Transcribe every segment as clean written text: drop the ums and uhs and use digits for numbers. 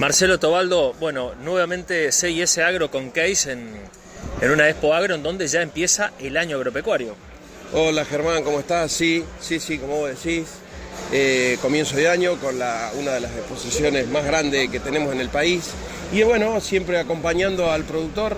Marcelo Tobaldo, bueno, nuevamente C&S Agro con Case en una Expo Agro en donde ya empieza el año agropecuario. Hola Germán, ¿cómo estás? Sí, como vos decís, comienzo de año con una de las exposiciones más grandes que tenemos en el país y bueno, siempre acompañando al productor,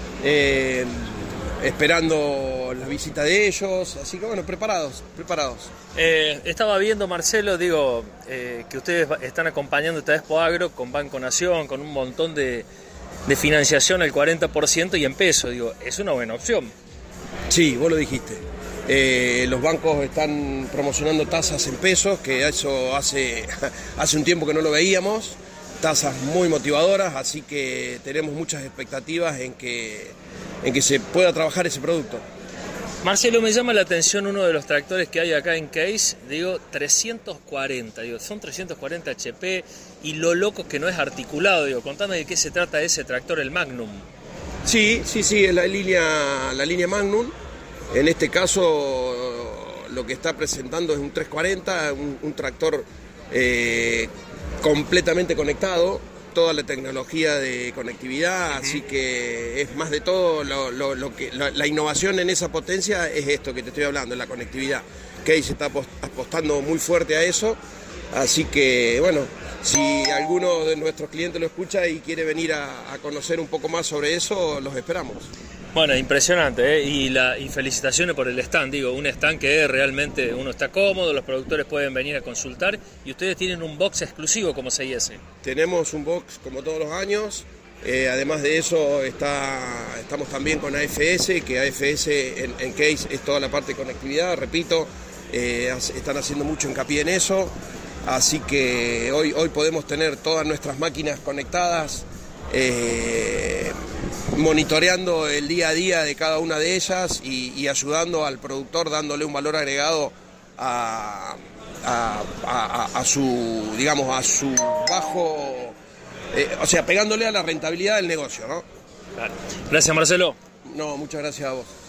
esperando la visita de ellos, así que bueno, preparados. Estaba viendo, Marcelo, que ustedes están acompañando esta Expo Agro con Banco Nación, con un montón de financiación al 40% y en peso, es una buena opción. Sí, vos lo dijiste. Los bancos están promocionando tasas en pesos, que eso hace un tiempo que no lo veíamos, tasas muy motivadoras, así que tenemos muchas expectativas en que se pueda trabajar ese producto. Marcelo, me llama la atención uno de los tractores que hay acá en Case, 340, son 340 HP y lo loco que no es articulado, contame de qué se trata ese tractor, el Magnum. Sí, es la línea Magnum. En este caso lo que está presentando es un 340, un tractor completamente conectado, toda la tecnología de conectividad, así que es más de todo la innovación en esa potencia es esto que te estoy hablando, la conectividad. Case está apostando muy fuerte a eso, así que bueno, si alguno de nuestros clientes lo escucha y quiere venir a conocer un poco más sobre eso, los esperamos. Bueno, impresionante, y felicitaciones por el stand, un stand que realmente uno está cómodo, los productores pueden venir a consultar y ustedes tienen un box exclusivo como C&S. Tenemos un box como todos los años, además de eso estamos también con AFS, que AFS en Case es toda la parte de conectividad, repito, están haciendo mucho hincapié en eso, así que hoy podemos tener todas nuestras máquinas conectadas, monitoreando el día a día de cada una de ellas y ayudando al productor, dándole un valor agregado a su bajo, pegándole a la rentabilidad del negocio, ¿no? Claro. Gracias, Marcelo. No, muchas gracias a vos.